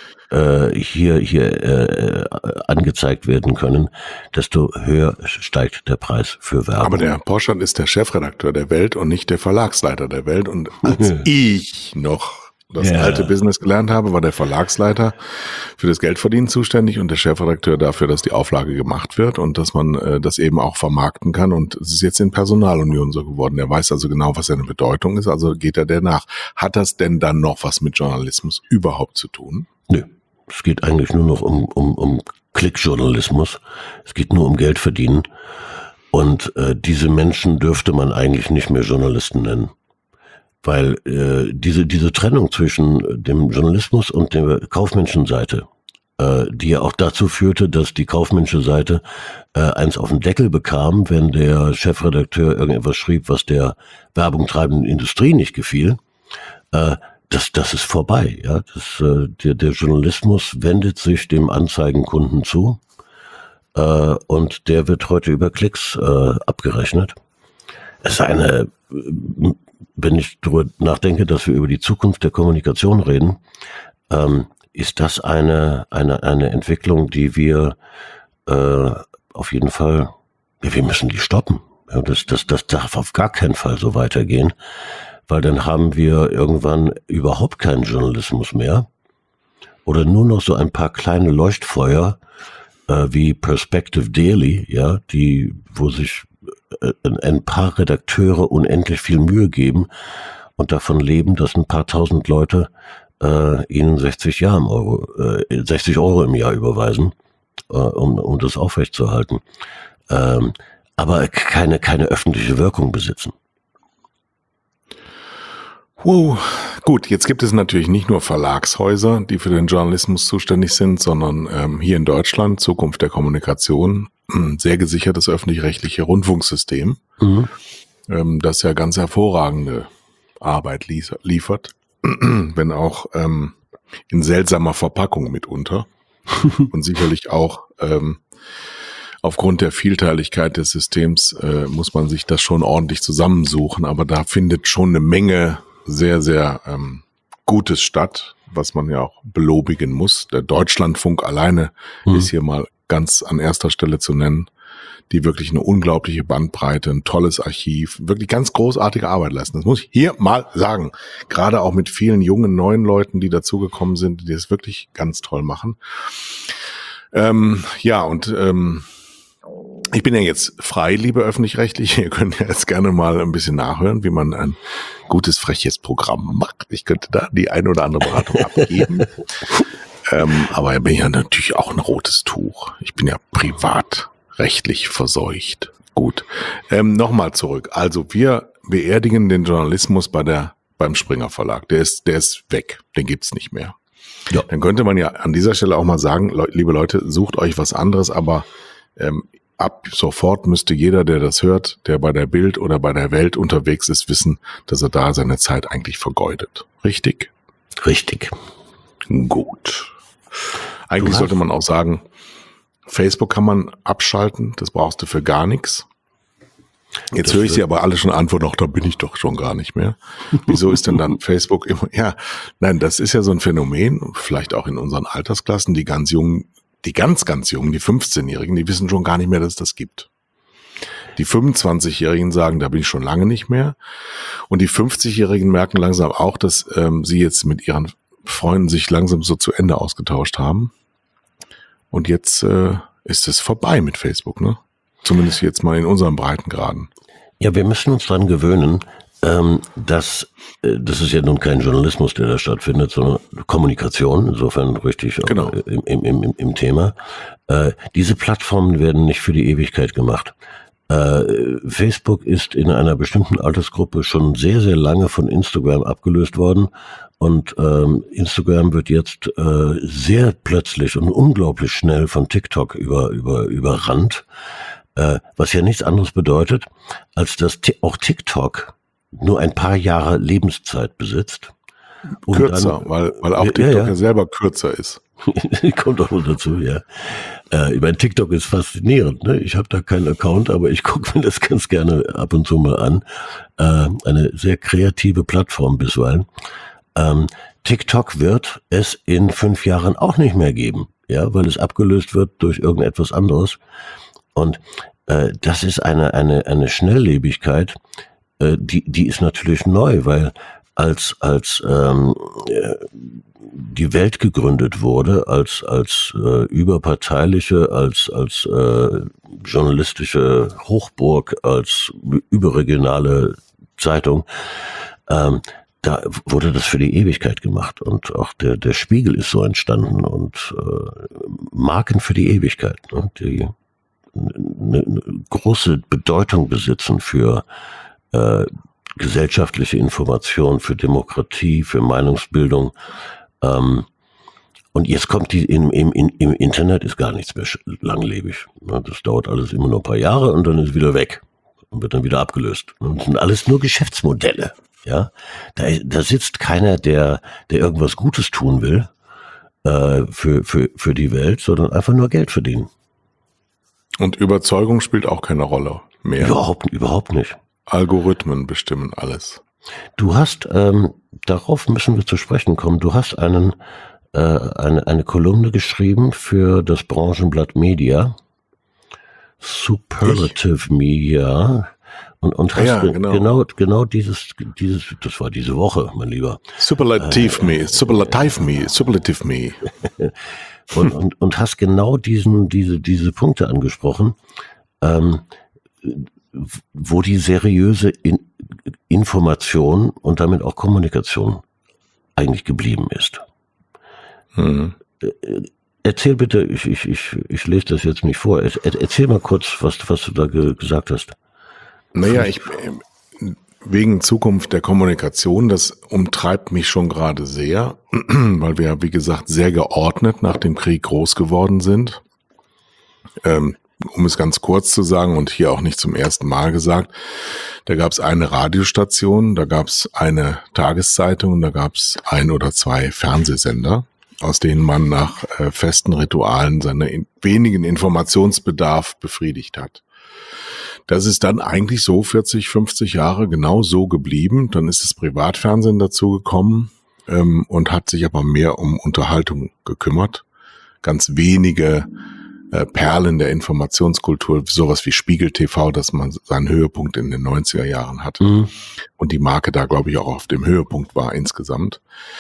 hier angezeigt werden können, desto höher steigt der Preis für Werbung. Aber der Poschardt ist der Chefredakteur der Welt und nicht der Verlagsleiter der Welt. Und als ich noch das alte Business gelernt habe, war der Verlagsleiter für das Geldverdienen zuständig und der Chefredakteur dafür, dass die Auflage gemacht wird und dass man das eben auch vermarkten kann. Und es ist jetzt in Personalunion so geworden. Der weiß also genau, was seine Bedeutung ist, also geht er der nach. Hat das denn dann noch was mit Journalismus überhaupt zu tun? Nö, es geht eigentlich nur noch um Klickjournalismus. Es geht nur um Geld verdienen. Und diese Menschen dürfte man eigentlich nicht mehr Journalisten nennen. Weil diese Trennung zwischen dem Journalismus und der kaufmännischen Seite, die ja auch dazu führte, dass die kaufmännische Seite eins auf den Deckel bekam, wenn der Chefredakteur irgendetwas schrieb, was der Werbung treibenden Industrie nicht gefiel, das ist vorbei. Ja, der Journalismus wendet sich dem Anzeigenkunden zu und der wird heute über Klicks abgerechnet. Es ist wenn ich darüber nachdenke, dass wir über die Zukunft der Kommunikation reden, ist das eine Entwicklung, die wir auf jeden Fall, wir müssen die stoppen. Ja, das darf auf gar keinen Fall so weitergehen, weil dann haben wir irgendwann überhaupt keinen Journalismus mehr oder nur noch so ein paar kleine Leuchtfeuer wie Perspective Daily, ja, wo sich ein paar Redakteure unendlich viel Mühe geben und davon leben, dass ein paar tausend Leute Ihnen 60 Euro im Jahr überweisen, um das aufrechtzuerhalten. Aber keine öffentliche Wirkung besitzen. Gut, jetzt gibt es natürlich nicht nur Verlagshäuser, die für den Journalismus zuständig sind, sondern hier in Deutschland, Zukunft der Kommunikation, sehr gesichertes öffentlich-rechtliche Rundfunksystem, das ja ganz hervorragende Arbeit liefert, wenn auch in seltsamer Verpackung mitunter und sicherlich auch aufgrund der Vielteiligkeit des Systems muss man sich das schon ordentlich zusammensuchen, aber da findet schon eine Menge sehr, sehr Gutes statt, was man ja auch belobigen muss. Der Deutschlandfunk alleine ist hier mal ganz an erster Stelle zu nennen, die wirklich eine unglaubliche Bandbreite, ein tolles Archiv, wirklich ganz großartige Arbeit leisten. Das muss ich hier mal sagen. Gerade auch mit vielen jungen, neuen Leuten, die dazugekommen sind, die das wirklich ganz toll machen. Ich bin ja jetzt frei, liebe Öffentlich-Rechtliche. Ihr könnt ja jetzt gerne mal ein bisschen nachhören, wie man ein gutes, freches Programm macht. Ich könnte da die ein oder andere Beratung abgeben. Aber ich bin ja natürlich auch ein rotes Tuch. Ich bin ja privatrechtlich verseucht. Gut. Nochmal zurück. Also wir beerdigen den Journalismus beim Springer Verlag. Der ist weg. Den gibt's nicht mehr. Ja. Dann könnte man ja an dieser Stelle auch mal sagen, liebe Leute, sucht euch was anderes, aber ab sofort müsste jeder, der das hört, der bei der Bild oder bei der Welt unterwegs ist, wissen, dass er da seine Zeit eigentlich vergeudet. Richtig? Richtig. Gut. Eigentlich sollte man auch sagen, Facebook kann man abschalten, das brauchst du für gar nichts. Jetzt höre ich Sie aber alle schon antworten, da bin ich doch schon gar nicht mehr. Wieso ist denn dann Facebook immer, das ist ja so ein Phänomen, vielleicht auch in unseren Altersklassen, die ganz Jungen, die ganz Jungen, die 15-Jährigen, die wissen schon gar nicht mehr, dass es das gibt. Die 25-Jährigen sagen, da bin ich schon lange nicht mehr. Und die 50-Jährigen merken langsam auch, dass sie jetzt mit ihren Freunden sich langsam so zu Ende ausgetauscht haben. Und jetzt ist es vorbei mit Facebook, ne? Zumindest jetzt mal in unseren Breitengraden. Ja, wir müssen uns dran gewöhnen, dass das ist ja nun kein Journalismus, der da stattfindet, sondern Kommunikation, insofern richtig genau. im Thema. Diese Plattformen werden nicht für die Ewigkeit gemacht. Facebook ist in einer bestimmten Altersgruppe schon sehr, sehr lange von Instagram abgelöst worden und Instagram wird jetzt sehr plötzlich und unglaublich schnell von TikTok überrannt, was ja nichts anderes bedeutet, als dass auch TikTok nur ein paar Jahre Lebenszeit besitzt. Kürzer, weil auch TikTok ja selber kürzer ist. Kommt auch noch dazu, ja. Ich meine, TikTok ist faszinierend, ne? Ich habe da keinen Account, aber ich gucke mir das ganz gerne ab und zu mal an. Eine sehr kreative Plattform bisweilen. TikTok wird es in 5 Jahren auch nicht mehr geben, ja, weil es abgelöst wird durch irgendetwas anderes. Und das ist eine Schnelllebigkeit, die ist natürlich neu, weil als die Welt gegründet wurde, als überparteiliche, als journalistische Hochburg, als überregionale Zeitung, da wurde das für die Ewigkeit gemacht und auch der Spiegel ist so entstanden und Marken für die Ewigkeit, ne, die eine große Bedeutung besitzen für gesellschaftliche Information, für Demokratie, für Meinungsbildung. Und jetzt kommt die im Internet ist gar nichts mehr langlebig. Das dauert alles immer nur ein paar Jahre und dann ist wieder weg und wird dann wieder abgelöst. Und das sind alles nur Geschäftsmodelle. Ja, da sitzt keiner, der irgendwas Gutes tun will für die Welt, sondern einfach nur Geld verdienen. Und Überzeugung spielt auch keine Rolle mehr. Überhaupt nicht. Algorithmen bestimmen alles. Du hast, darauf müssen wir zu sprechen kommen, du hast eine Kolumne geschrieben für das Branchenblatt Media, Superlative Media, und hast genau dieses, das war diese Woche, mein Lieber. Superlative Me. und hast genau diese Punkte angesprochen, wo die seriöse Information und damit auch Kommunikation eigentlich geblieben ist. Mhm. Erzähl bitte, ich lese das jetzt nicht vor, erzähl mal kurz, was du da gesagt hast. Naja, wegen Zukunft der Kommunikation, das umtreibt mich schon gerade sehr, weil wir, wie gesagt, sehr geordnet nach dem Krieg groß geworden sind. Um es ganz kurz zu sagen und hier auch nicht zum ersten Mal gesagt, da gab es eine Radiostation, da gab es eine Tageszeitung und da gab es 1 oder 2 Fernsehsender, aus denen man nach festen Ritualen seinen wenigen Informationsbedarf befriedigt hat. Das ist dann eigentlich so 40, 50 Jahre genau so geblieben. Dann ist das Privatfernsehen dazu gekommen und hat sich aber mehr um Unterhaltung gekümmert. Ganz wenige Perlen der Informationskultur, sowas wie Spiegel TV, dass man seinen Höhepunkt in den 90er Jahren hatte. Mhm. Und die Marke da, glaube ich, auch auf dem Höhepunkt war insgesamt.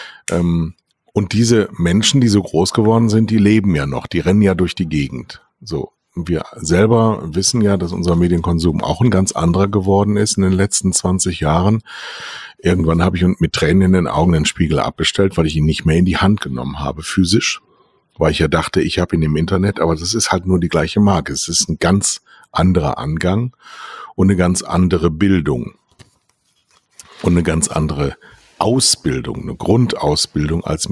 Und diese Menschen, die so groß geworden sind, die leben ja noch, die rennen ja durch die Gegend. So. Wir selber wissen ja, dass unser Medienkonsum auch ein ganz anderer geworden ist in den letzten 20 Jahren. Irgendwann habe ich mit Tränen in den Augen den Spiegel abbestellt, weil ich ihn nicht mehr in die Hand genommen habe, physisch. Weil ich ja dachte, ich habe ihn im Internet, aber das ist halt nur die gleiche Marke. Es ist ein ganz anderer Angang und eine ganz andere Bildung. Und eine ganz andere Ausbildung, eine Grundausbildung als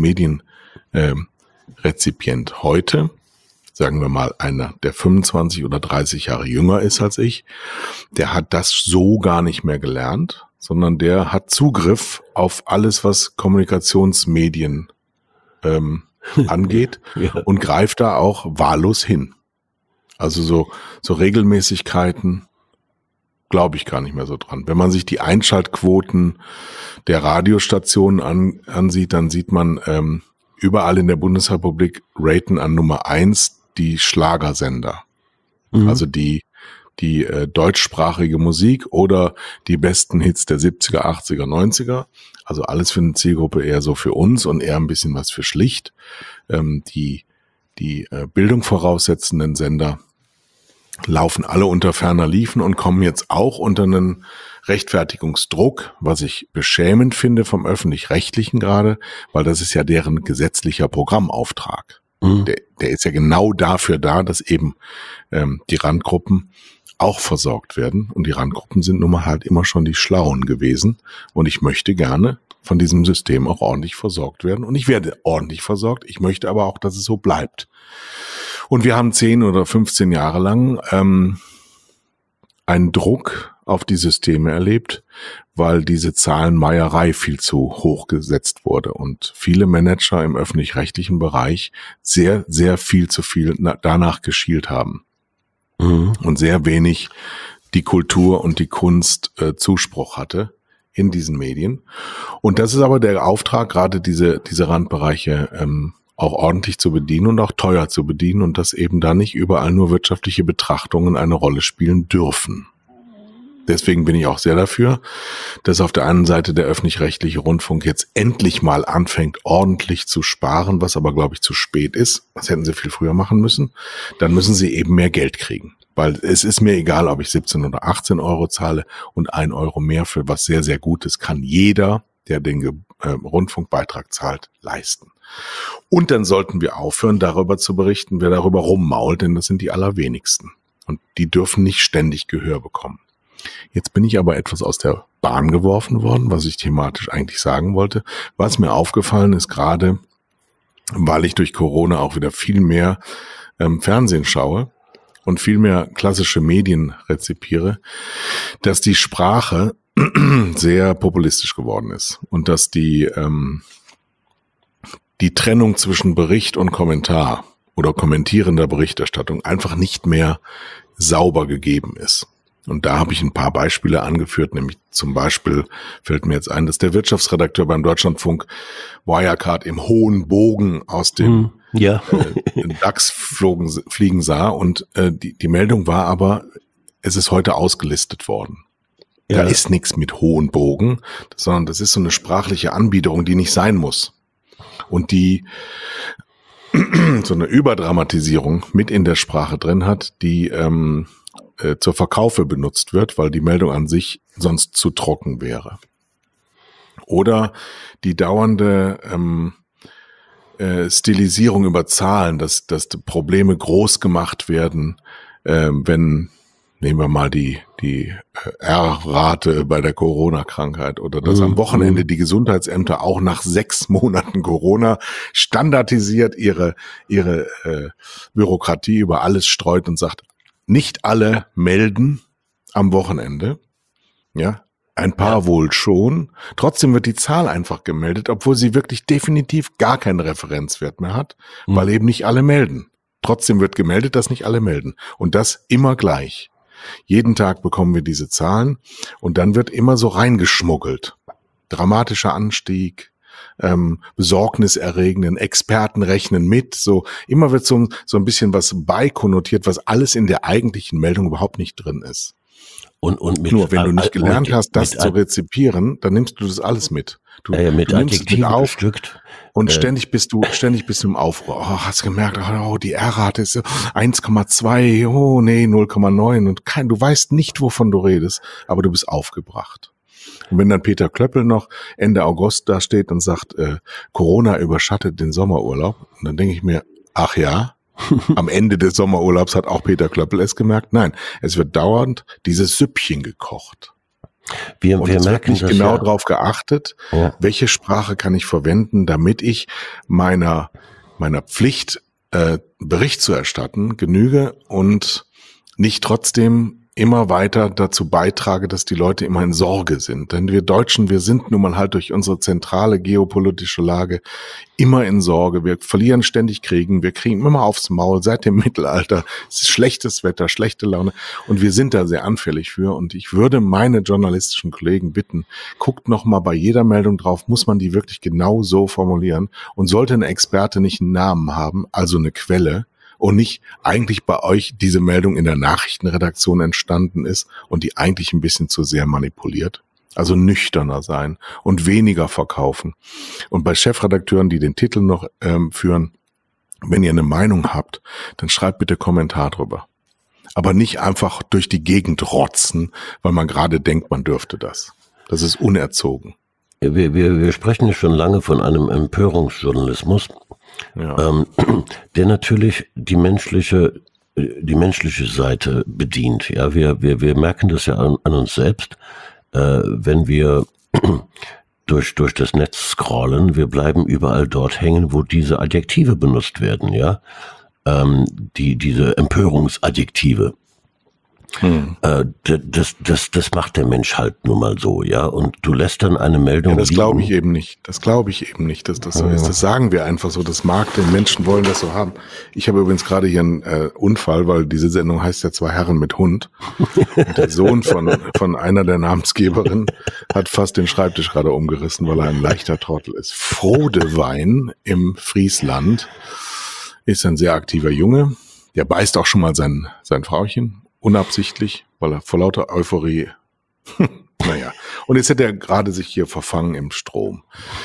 Medienrezipient. Heute, sagen wir mal, einer, der 25 oder 30 Jahre jünger ist als ich, der hat das so gar nicht mehr gelernt, sondern der hat Zugriff auf alles, was Kommunikationsmedien angeht ja. Und greift da auch wahllos hin. Also so Regelmäßigkeiten glaube ich gar nicht mehr so dran. Wenn man sich die Einschaltquoten der Radiostationen ansieht, dann sieht man überall in der Bundesrepublik raten an Nummer 1 die Schlagersender. Mhm. Also die deutschsprachige Musik oder die besten Hits der 70er, 80er, 90er. Also alles für eine Zielgruppe eher so für uns und eher ein bisschen was für schlicht. Die Bildung voraussetzenden Sender laufen alle unter ferner Liefen und kommen jetzt auch unter einen Rechtfertigungsdruck, was ich beschämend finde vom Öffentlich-Rechtlichen gerade, weil das ist ja deren gesetzlicher Programmauftrag. Mhm. Der ist ja genau dafür da, dass eben die Randgruppen auch versorgt werden. Und die Randgruppen sind nun mal halt immer schon die Schlauen gewesen. Und ich möchte gerne von diesem System auch ordentlich versorgt werden. Und ich werde ordentlich versorgt. Ich möchte aber auch, dass es so bleibt. Und wir haben 10 oder 15 Jahre lang einen Druck auf die Systeme erlebt, weil diese Zahlenmeierei viel zu hoch gesetzt wurde und viele Manager im öffentlich-rechtlichen Bereich sehr, sehr viel zu viel danach geschielt haben. Mhm. Und sehr wenig die Kultur und die Kunst Zuspruch hatte in diesen Medien. Und das ist aber der Auftrag, gerade diese Randbereiche auch ordentlich zu bedienen und auch teuer zu bedienen und dass eben da nicht überall nur wirtschaftliche Betrachtungen eine Rolle spielen dürfen. Deswegen bin ich auch sehr dafür, dass auf der einen Seite der öffentlich-rechtliche Rundfunk jetzt endlich mal anfängt, ordentlich zu sparen, was aber, glaube ich, zu spät ist. Das hätten sie viel früher machen müssen. Dann müssen sie eben mehr Geld kriegen. Weil es ist mir egal, ob ich 17 oder 18 Euro zahle und 1 Euro mehr für was sehr, sehr Gutes kann jeder, der den Rundfunkbeitrag zahlt, leisten. Und dann sollten wir aufhören, darüber zu berichten, wer darüber rummault, denn das sind die allerwenigsten. Und die dürfen nicht ständig Gehör bekommen. Jetzt bin ich aber etwas aus der Bahn geworfen worden, was ich thematisch eigentlich sagen wollte. Was mir aufgefallen ist, gerade weil ich durch Corona auch wieder viel mehr Fernsehen schaue und viel mehr klassische Medien rezipiere, dass die Sprache sehr populistisch geworden ist und dass die Trennung zwischen Bericht und Kommentar oder kommentierender Berichterstattung einfach nicht mehr sauber gegeben ist. Und da habe ich ein paar Beispiele angeführt, nämlich zum Beispiel fällt mir jetzt ein, dass der Wirtschaftsredakteur beim Deutschlandfunk Wirecard im hohen Bogen aus dem DAX fliegen sah und die Meldung war aber, es ist heute ausgelistet worden. Ja. Da ist nichts mit hohen Bogen, sondern das ist so eine sprachliche Anbiederung, die nicht sein muss. Und die so eine Überdramatisierung mit in der Sprache drin hat, die zur Verkaufe benutzt wird, weil die Meldung an sich sonst zu trocken wäre. Oder die dauernde Stilisierung über Zahlen, dass Probleme groß gemacht werden, wenn, nehmen wir mal die R-Rate bei der Corona-Krankheit oder dass am Wochenende die Gesundheitsämter auch nach 6 Monaten Corona standardisiert ihre Bürokratie über alles streut und sagt, nicht alle melden am Wochenende, ja. Ein paar wohl schon. Trotzdem wird die Zahl einfach gemeldet, obwohl sie wirklich definitiv gar keinen Referenzwert mehr hat, weil eben nicht alle melden. Trotzdem wird gemeldet, dass nicht alle melden. Und das immer gleich. Jeden Tag bekommen wir diese Zahlen und dann wird immer so reingeschmuggelt. Dramatischer Anstieg, besorgniserregenden, Experten rechnen mit. So immer wird so ein bisschen was beikonnotiert, was alles in der eigentlichen Meldung überhaupt nicht drin ist. Und mit, nur wenn du nicht gelernt hast, das zu rezipieren, dann nimmst du das alles mit. Du mit nimmst es mit auf bestückt. und ständig bist du im Aufruhr. Oh, hast gemerkt, die R-Rate ist 1,2, oh nee, 0,9 und du weißt nicht, wovon du redest, aber du bist aufgebracht. Und wenn dann Peter Klöppel noch Ende August da steht und sagt, Corona überschattet den Sommerurlaub, und dann denke ich mir, ach ja, am Ende des Sommerurlaubs hat auch Peter Klöppel es gemerkt. Nein, es wird dauernd dieses Süppchen gekocht. Wir es wird merken nicht genau darauf geachtet, welche Sprache kann ich verwenden, damit ich meiner Pflicht, Bericht zu erstatten, genüge und nicht trotzdem immer weiter dazu beitrage, dass die Leute immer in Sorge sind. Denn wir Deutschen, wir sind nun mal halt durch unsere zentrale geopolitische Lage immer in Sorge. Wir verlieren ständig Kriegen, wir kriegen immer aufs Maul seit dem Mittelalter. Es ist schlechtes Wetter, schlechte Laune und wir sind da sehr anfällig für. Und ich würde meine journalistischen Kollegen bitten, guckt noch mal bei jeder Meldung drauf, muss man die wirklich genau so formulieren und sollte ein Experte nicht einen Namen haben, also eine Quelle, und nicht eigentlich bei euch diese Meldung in der Nachrichtenredaktion entstanden ist und die eigentlich ein bisschen zu sehr manipuliert. Also nüchterner sein und weniger verkaufen. Und bei Chefredakteuren, die den Titel noch führen, wenn ihr eine Meinung habt, dann schreibt bitte Kommentar drüber. Aber nicht einfach durch die Gegend rotzen, weil man gerade denkt, man dürfte das. Das ist unerzogen. Wir sprechen ja schon lange von einem Empörungsjournalismus. Ja. Der natürlich die menschliche Seite bedient. Ja, wir merken das ja an uns selbst, wenn wir durch das Netz scrollen, wir bleiben überall dort hängen, wo diese Adjektive benutzt werden, ja, diese Empörungsadjektive. Das macht der Mensch halt nun mal so, ja. Und du lässt dann eine Meldung. Ja, das glaube ich eben nicht. Dass das so ist. Das sagen wir einfach so. Das mag den Menschen wollen das so haben. Ich habe übrigens gerade hier einen Unfall, weil diese Sendung heißt ja 2 Herren mit Hund. Und der Sohn von einer der Namensgeberinnen hat fast den Schreibtisch gerade umgerissen, weil er ein leichter Trottel ist. Frodewein im Friesland ist ein sehr aktiver Junge. Der beißt auch schon mal sein Frauchen. Unabsichtlich, weil er vor lauter Euphorie, naja. Und jetzt hätte er gerade sich hier verfangen im Strom.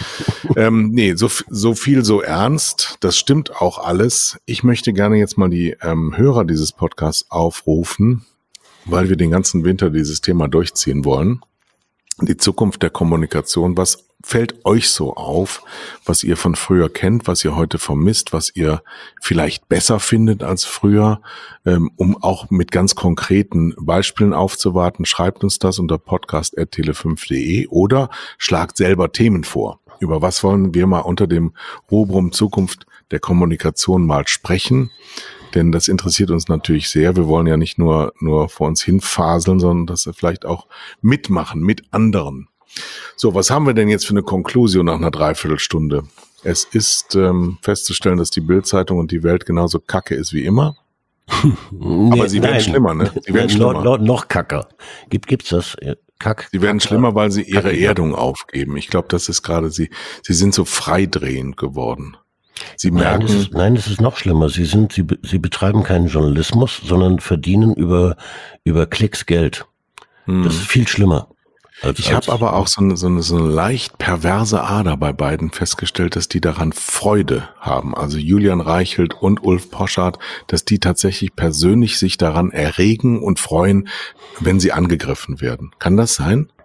So viel so ernst, das stimmt auch alles. Ich möchte gerne jetzt mal die Hörer dieses Podcasts aufrufen, weil wir den ganzen Winter dieses Thema durchziehen wollen. Die Zukunft der Kommunikation, was fällt euch so auf, was ihr von früher kennt, was ihr heute vermisst, was ihr vielleicht besser findet als früher, um auch mit ganz konkreten Beispielen aufzuwarten, schreibt uns das unter podcast@tele5.de oder schlagt selber Themen vor. Über was wollen wir mal unter dem Rubrum Zukunft der Kommunikation mal sprechen? Denn das interessiert uns natürlich sehr. Wir wollen ja nicht nur vor uns hinfaseln, sondern dass wir vielleicht auch mitmachen mit anderen. So, was haben wir denn jetzt für eine Konklusion nach einer Dreiviertelstunde? Es ist festzustellen, dass die Bild-Zeitung und die Welt genauso kacke ist wie immer. Aber sie werden schlimmer, ne? Sie werden schlimmer. Noch kacker. Gibt's das? Kack? Sie werden schlimmer, weil sie ihre Erdung aufgeben. Ich glaube, das ist gerade sie sind so freidrehend geworden. Sie merken. Nein, es ist noch schlimmer. Sie betreiben keinen Journalismus, sondern verdienen über Klicks Geld. Das ist viel schlimmer. Ich habe aber auch so eine leicht perverse Ader bei beiden festgestellt, dass die daran Freude haben. Also Julian Reichelt und Ulf Poschardt, dass die tatsächlich persönlich sich daran erregen und freuen, wenn sie angegriffen werden. Kann das sein?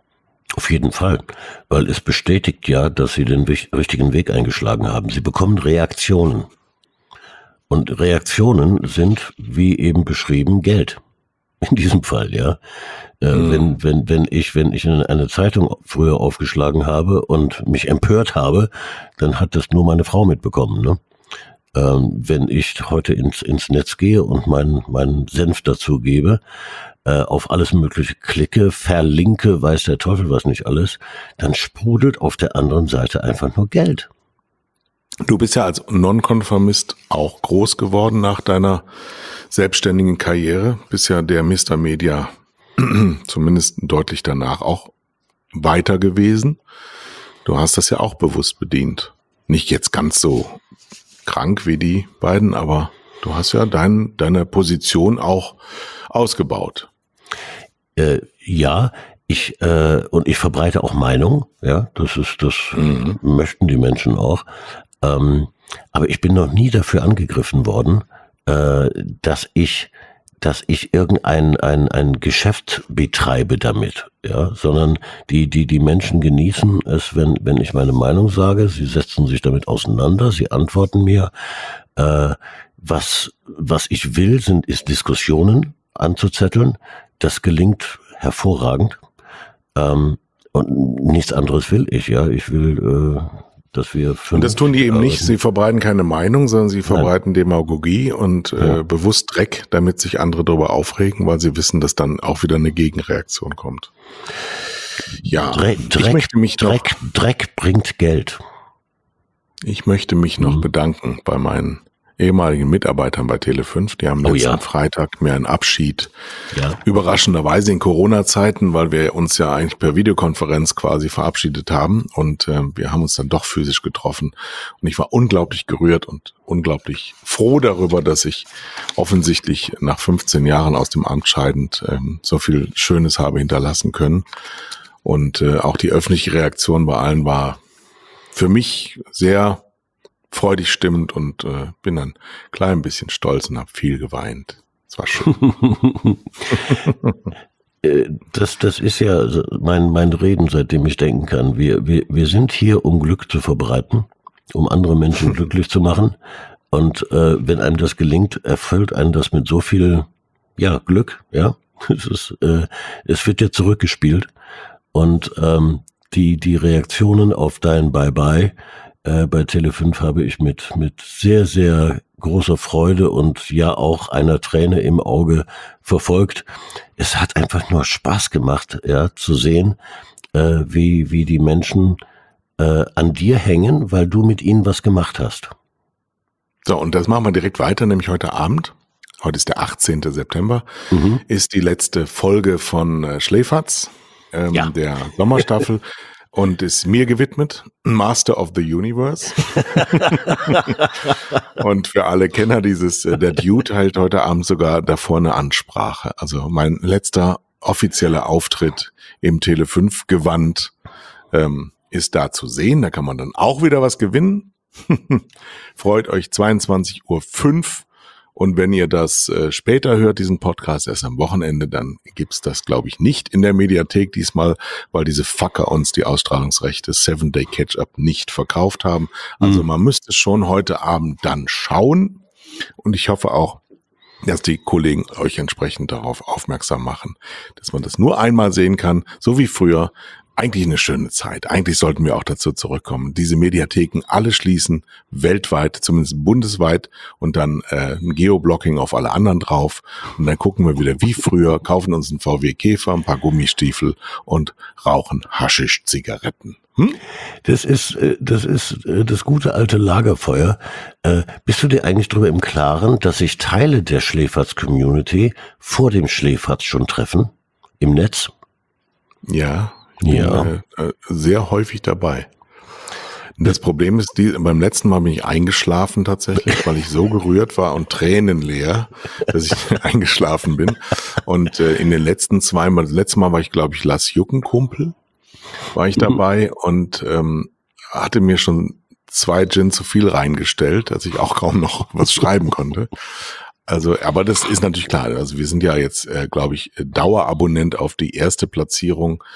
Auf jeden Fall, weil es bestätigt ja, dass Sie den richtigen Weg eingeschlagen haben. Sie bekommen Reaktionen. Und Reaktionen sind, wie eben beschrieben, Geld. In diesem Fall, ja. Wenn ich in eine Zeitung früher aufgeschlagen habe und mich empört habe, dann hat das nur meine Frau mitbekommen, ne? Wenn ich heute ins Netz gehe und meinen Senf dazu gebe, auf alles Mögliche klicke, verlinke, weiß der Teufel was nicht alles, dann sprudelt auf der anderen Seite einfach nur Geld. Du bist ja als Nonkonformist auch groß geworden nach deiner selbstständigen Karriere. Bist ja der Mr. Media zumindest deutlich danach auch weiter gewesen. Du hast das ja auch bewusst bedient. Nicht jetzt ganz so krank wie die beiden, aber du hast ja deine Position auch ausgebaut. Ja, ich verbreite auch Meinung, ja, das möchten die Menschen auch. Aber ich bin noch nie dafür angegriffen worden, dass ich ein Geschäft betreibe damit, ja, sondern die Menschen genießen es, wenn ich meine Meinung sage, sie setzen sich damit auseinander, sie antworten mir, was ich will, ist Diskussionen anzuzetteln, das gelingt hervorragend, und nichts anderes will ich, ja, ich will, dass wir... Und das tun die eben nicht, sie verbreiten keine Meinung, sondern sie verbreiten Demagogie und bewusst Dreck, damit sich andere darüber aufregen, weil sie wissen, dass dann auch wieder eine Gegenreaktion kommt. Ja, Dreck bringt Geld. Ich möchte mich noch bedanken bei meinen ehemaligen Mitarbeitern bei Tele5. Die haben letzten Freitag mir einen Abschied, überraschenderweise in Corona-Zeiten, weil wir uns ja eigentlich per Videokonferenz quasi verabschiedet haben und wir haben uns dann doch physisch getroffen und ich war unglaublich gerührt und unglaublich froh darüber, dass ich offensichtlich nach 15 Jahren aus dem Amt scheidend so viel Schönes habe hinterlassen können und auch die öffentliche Reaktion bei allen war für mich sehr freudig stimmend und bin dann klein bisschen stolz und habe viel geweint. Das war schön. Das ist ja mein Reden, seitdem ich denken kann. Wir sind hier, um Glück zu verbreiten, um andere Menschen glücklich zu machen. Und wenn einem das gelingt, erfüllt einen das mit so viel Glück. Ja, es wird ja zurückgespielt. Und die Reaktionen auf dein Bye-bye bei Tele5 habe ich mit sehr, sehr großer Freude und ja auch einer Träne im Auge verfolgt. Es hat einfach nur Spaß gemacht, ja, zu sehen, wie die Menschen an dir hängen, weil du mit ihnen was gemacht hast. So, und das machen wir direkt weiter, nämlich heute Abend. Heute ist der 18. September, ist die letzte Folge von Schläferz, der Sommerstaffel. Und ist mir gewidmet, Master of the Universe. Und für alle Kenner der Dude hält heute Abend sogar davor eine Ansprache. Also mein letzter offizieller Auftritt im Tele5-Gewand ist da zu sehen. Da kann man dann auch wieder was gewinnen. Freut euch, 22:05 Uhr. Und wenn ihr das später hört, diesen Podcast erst am Wochenende, dann gibt's das, glaube ich, nicht in der Mediathek diesmal, weil diese Fucker uns die Ausstrahlungsrechte 7-Day Catch-Up nicht verkauft haben. Also man müsste schon heute Abend dann schauen. Und ich hoffe auch, dass die Kollegen euch entsprechend darauf aufmerksam machen, dass man das nur einmal sehen kann, so wie früher. Eigentlich eine schöne Zeit. Eigentlich sollten wir auch dazu zurückkommen. Diese Mediatheken alle schließen, weltweit, zumindest bundesweit, und dann ein Geoblocking auf alle anderen drauf. Und dann gucken wir wieder wie früher, kaufen uns einen VW Käfer, ein paar Gummistiefel und rauchen Haschisch-Zigaretten. Das ist das gute alte Lagerfeuer. Bist du dir eigentlich darüber im Klaren, dass sich Teile der Schläferz-Community vor dem Schläferz schon treffen? Im Netz? Ja. Ich bin sehr häufig dabei. Das Problem ist, beim letzten Mal bin ich eingeschlafen tatsächlich, weil ich so gerührt war und tränenleer, dass ich eingeschlafen bin. Und in den letzten das letzte Mal war ich, glaube ich, Lass Juckenkumpel, war ich dabei und hatte mir schon 2 Gin zu viel reingestellt, dass ich auch kaum noch was schreiben konnte. Also, aber das ist natürlich klar. Also wir sind ja jetzt, glaube ich, Dauerabonnent auf die erste Platzierung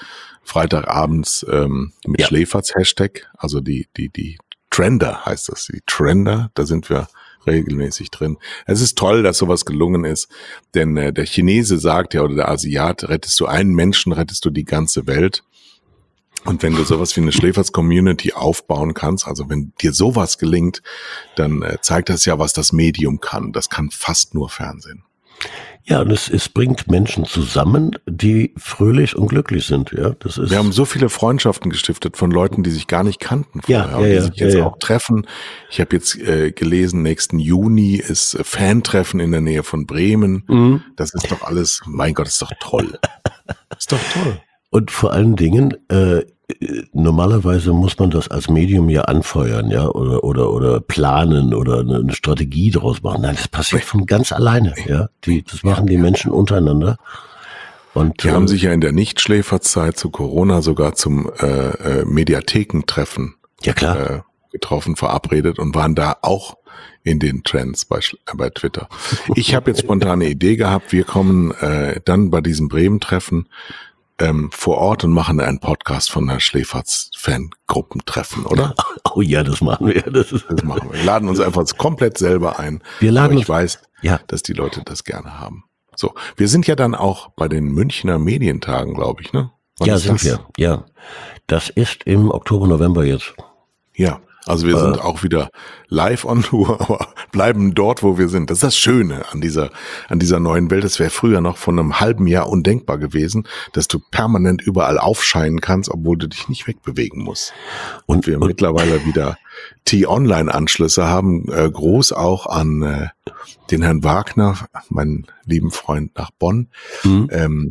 Freitagabends mit Schläferz-Hashtag, also die Trender heißt das, die Trender, da sind wir regelmäßig drin. Es ist toll, dass sowas gelungen ist, denn der Chinese sagt ja, oder der Asiat, rettest du einen Menschen, rettest du die ganze Welt. Und wenn du sowas wie eine Schläferz-Community aufbauen kannst, also wenn dir sowas gelingt, dann zeigt das ja, was das Medium kann. Das kann fast nur Fernsehen. Ja, und es bringt Menschen zusammen, die fröhlich und glücklich sind. Ja, das ist. Wir haben so viele Freundschaften gestiftet von Leuten, die sich gar nicht kannten vorher, die sich jetzt auch treffen. Ich habe jetzt gelesen, nächsten Juni ist Fantreffen in der Nähe von Bremen. Mhm. Das ist doch alles, mein Gott, ist doch toll. Ist doch toll. Und vor allen Dingen, normalerweise muss man das als Medium ja anfeuern, ja, oder planen oder eine Strategie daraus machen. Nein, das passiert von ganz alleine, ja. Das machen die Menschen untereinander. Und die haben sich ja in der Nicht-Schläferzeit zu Corona sogar zum Mediathekentreffen getroffen, verabredet und waren da auch in den Trends bei Twitter. Ich habe jetzt spontane Idee gehabt, wir kommen dann bei diesem Bremen-Treffen vor Ort und machen einen Podcast von der Schläferz-Fangruppentreffen, oder? Oh ja, das machen wir. Das machen wir. Wir laden uns einfach komplett selber ein. Ich weiß, dass die Leute das gerne haben. So, wir sind ja dann auch bei den Münchner Medientagen, glaube ich, ne? Ja, sind wir. Ja, das ist im Oktober, November jetzt. Ja. Also wir sind auch wieder live on Tour, aber bleiben dort, wo wir sind. Das ist das Schöne an dieser neuen Welt. Das wäre früher noch vor einem halben Jahr undenkbar gewesen, dass du permanent überall aufscheinen kannst, obwohl du dich nicht wegbewegen musst. Und wir mittlerweile wieder T-Online-Anschlüsse haben, groß auch an den Herrn Wagner, meinen lieben Freund nach Bonn. Mhm.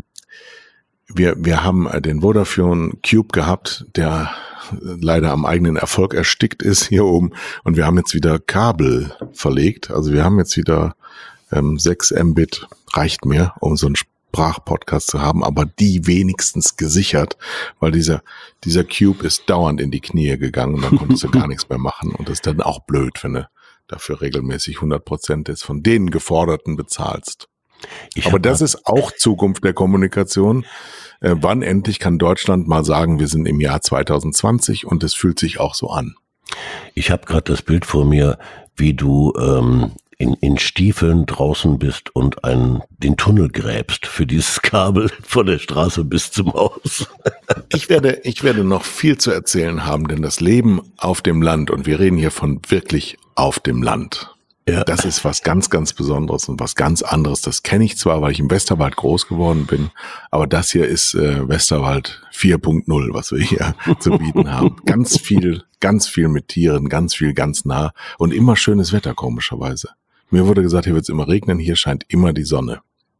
Wir haben den Vodafone Cube gehabt, der leider am eigenen Erfolg erstickt ist hier oben. Und wir haben jetzt wieder Kabel verlegt. Also wir haben jetzt wieder 6 Mbit, reicht mir, um so einen Sprachpodcast zu haben, aber die wenigstens gesichert, weil dieser Cube ist dauernd in die Knie gegangen und dann konntest du gar nichts mehr machen. Und das ist dann auch blöd, wenn du dafür regelmäßig 100% des von denen Geforderten bezahlst. Aber das ist auch Zukunft der Kommunikation. Wann endlich kann Deutschland mal sagen, wir sind im Jahr 2020 und es fühlt sich auch so an? Ich habe gerade das Bild vor mir, wie du in Stiefeln draußen bist und den Tunnel gräbst für dieses Kabel von der Straße bis zum Haus. Ich werde noch viel zu erzählen haben, denn das Leben auf dem Land, und wir reden hier von wirklich auf dem Land, ja. Das ist was ganz, ganz Besonderes und was ganz anderes. Das kenne ich zwar, weil ich im Westerwald groß geworden bin, aber das hier ist Westerwald 4.0, was wir hier zu bieten haben. Ganz viel mit Tieren, ganz viel ganz nah und immer schönes Wetter, komischerweise. Mir wurde gesagt, hier wird es immer regnen, hier scheint immer die Sonne.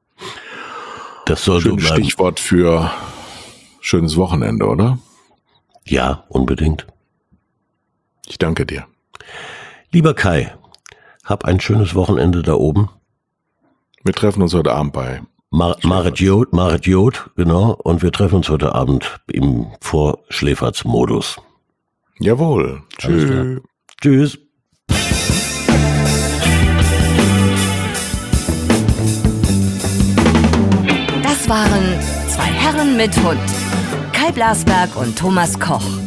Das soll so bleiben. Stichwort für schönes Wochenende, oder? Ja, unbedingt. Ich danke dir. Lieber Kai, hab ein schönes Wochenende da oben. Wir treffen uns heute Abend bei Marit Jod, genau. Und wir treffen uns heute Abend im Vorschläferz-Modus. Jawohl. Tschüss. Tschüss. Das waren 2 Herren mit Hund. Kai Blasberg und Thomas Koch.